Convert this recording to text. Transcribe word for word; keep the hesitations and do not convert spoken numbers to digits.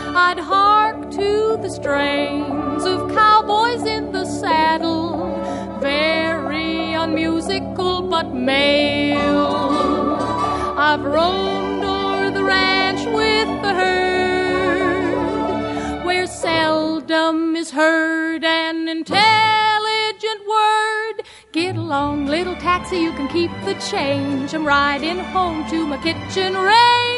I'd hark to the strains of cowboys in the saddle, very unmusical but male. I've roamed o'er the ranch with the herd, where seldom is heard an intelligent word. Get along, little taxi, you can keep the change. I'm riding home to my kitchen range.